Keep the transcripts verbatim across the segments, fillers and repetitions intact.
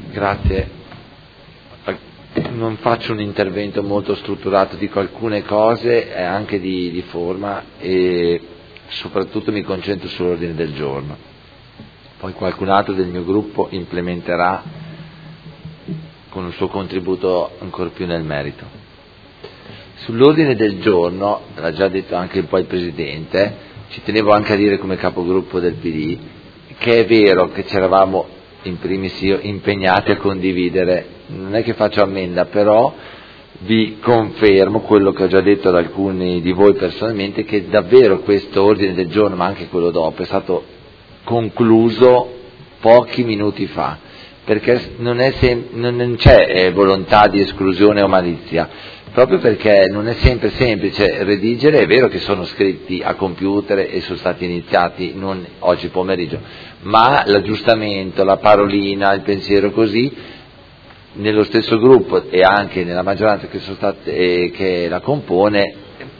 Grazie. Non faccio un intervento molto strutturato, dico alcune cose anche di, di forma e soprattutto mi concentro sull'ordine del giorno. Poi qualcun altro del mio gruppo implementerà con un suo contributo ancora più nel merito. Sull'ordine del giorno, l'ha già detto anche un po' il Presidente, ci tenevo anche a dire come capogruppo del P D che è vero che ci eravamo in primis io impegnati a condividere, non è che faccio ammenda, però vi confermo quello che ho già detto ad alcuni di voi personalmente, che davvero questo ordine del giorno, ma anche quello dopo, è stato concluso pochi minuti fa, perché non, è sem- non c'è eh, volontà di esclusione o malizia, proprio perché non è sempre semplice redigere. È vero che sono scritti a computer e sono stati iniziati non oggi pomeriggio, ma l'aggiustamento, la parolina, il pensiero così, nello stesso gruppo e anche nella maggioranza che, sono state, eh, che la compone,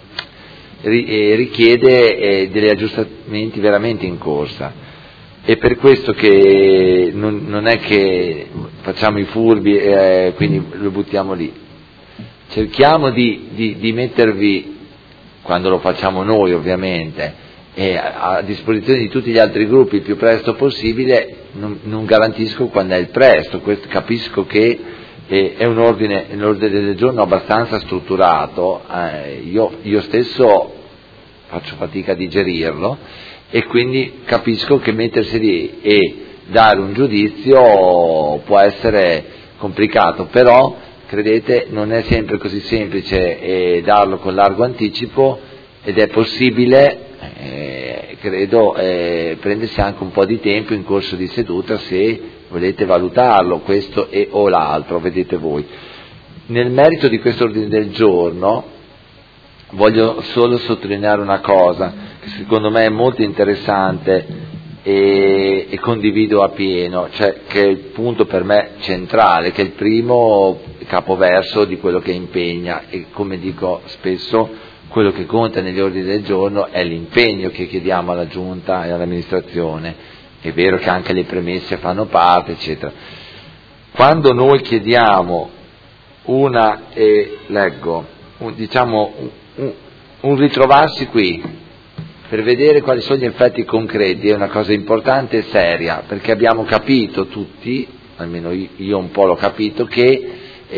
ri- eh, richiede eh, degli aggiustamenti veramente in corsa. È per questo che non, non è che facciamo i furbi e eh, quindi lo buttiamo lì. Cerchiamo di, di, di mettervi, quando lo facciamo noi ovviamente, e a, a disposizione di tutti gli altri gruppi il più presto possibile. Non, non garantisco quando è il presto, questo, capisco che eh, è un ordine, un ordine del giorno abbastanza strutturato, eh, io, io stesso faccio fatica a digerirlo e quindi capisco che mettersi lì e dare un giudizio può essere complicato, però credete non è sempre così semplice eh, darlo con largo anticipo, ed è possibile Eh, credo eh, prendersi anche un po' di tempo in corso di seduta se volete valutarlo, questo e o l'altro, vedete voi. Nel merito di questo ordine del giorno voglio solo sottolineare una cosa che secondo me è molto interessante e, e condivido appieno, cioè che è il punto per me centrale, che è il primo capoverso di quello che impegna, e come dico spesso quello che conta negli ordini del giorno è l'impegno che chiediamo alla Giunta e all'amministrazione. È vero che anche le premesse fanno parte, eccetera. Quando noi chiediamo una, eh, leggo, un, diciamo, un, un ritrovarsi qui per vedere quali sono gli effetti concreti, è una cosa importante e seria, perché abbiamo capito tutti, almeno io un po' l'ho capito, che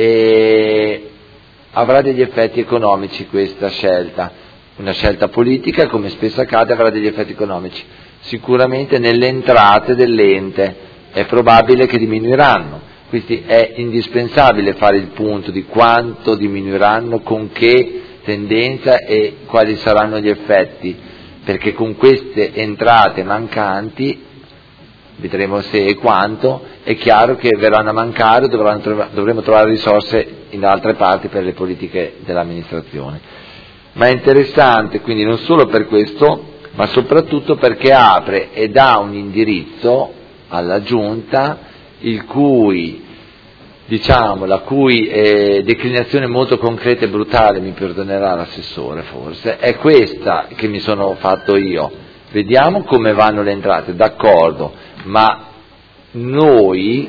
eh, avrà degli effetti economici questa scelta, una scelta politica, come spesso accade, avrà degli effetti economici. Sicuramente nelle entrate dell'ente è probabile che diminuiranno, quindi è indispensabile fare il punto di quanto diminuiranno, con che tendenza e quali saranno gli effetti, perché con queste entrate mancanti, vedremo se e quanto, è chiaro che verranno a mancare, dovranno, dovremo trovare risorse in altre parti per le politiche dell'amministrazione. Ma è interessante quindi non solo per questo, ma soprattutto perché apre e dà un indirizzo alla Giunta, il cui, diciamo, la cui eh, declinazione molto concreta e brutale, mi perdonerà l'assessore forse, è questa che mi sono fatto io. Vediamo come vanno le entrate, d'accordo, ma noi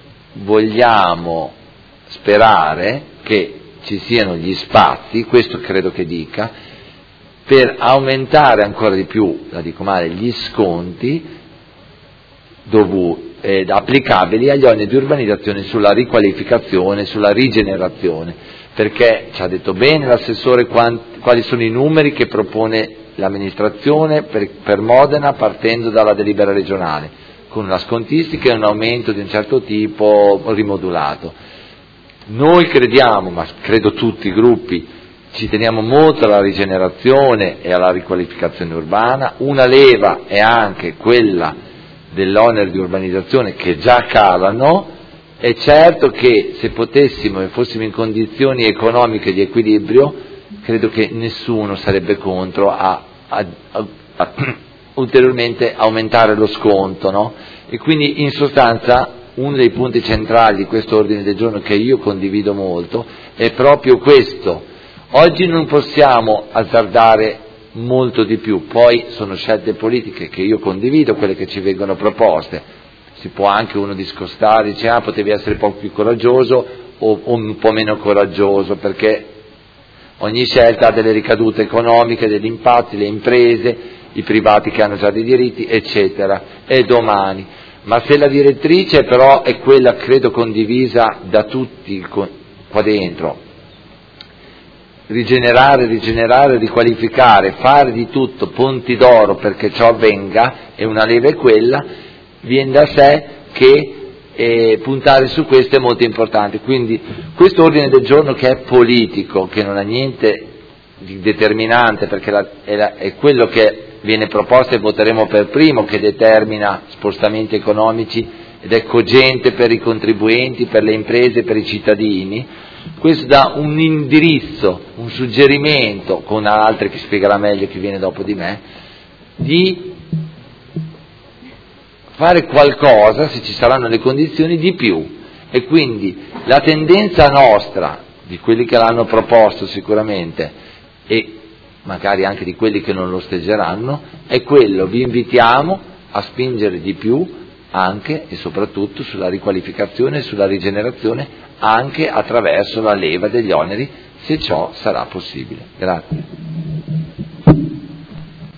vogliamo sperare che ci siano gli spazi, questo credo che dica, per aumentare ancora di più, la dico male, gli sconti dovuti, eh, applicabili agli oneri di urbanizzazione sulla riqualificazione, sulla rigenerazione, perché ci ha detto bene l'assessore quanti, quali sono i numeri che propone l'amministrazione per, per Modena partendo dalla delibera regionale, con una scontistica e un aumento di un certo tipo rimodulato. Noi crediamo, ma credo tutti i gruppi, ci teniamo molto alla rigenerazione e alla riqualificazione urbana. Una leva è anche quella dell'onere di urbanizzazione che già calano. È certo che se potessimo e fossimo in condizioni economiche di equilibrio, credo che nessuno sarebbe contro a, a, a, a ulteriormente aumentare lo sconto, no? E quindi in sostanza uno dei punti centrali di questo ordine del giorno, che io condivido molto, è proprio questo. Oggi non possiamo azzardare molto di più, poi sono scelte politiche che io condivido, quelle che ci vengono proposte. si può anche uno discostare, dice ah potevi essere un po' più coraggioso o, o un po' meno coraggioso, perché ogni scelta ha delle ricadute economiche, degli impatti, le imprese, i privati che hanno già dei diritti, eccetera, e domani. Ma se la direttrice però è quella, credo, condivisa da tutti qua dentro, rigenerare, rigenerare, riqualificare, fare di tutto ponti d'oro perché ciò avvenga, e una leva è quella, viene da sé che eh, puntare su questo è molto importante. Quindi questo ordine del giorno, che è politico, che non ha niente di determinante, perché la, è, la, è quello che viene proposto e voteremo per primo, che determina spostamenti economici ed è cogente per i contribuenti, per le imprese, per i cittadini. Questo dà un indirizzo, un suggerimento, con altri che spiegherà meglio chi viene dopo di me, di fare qualcosa, se ci saranno le condizioni, di più. E quindi la tendenza nostra, di quelli che l'hanno proposto sicuramente, e magari anche di quelli che non lo osteggeranno, è quello: vi invitiamo a spingere di più anche e soprattutto sulla riqualificazione e sulla rigenerazione, anche attraverso la leva degli oneri, se ciò sarà possibile. Grazie.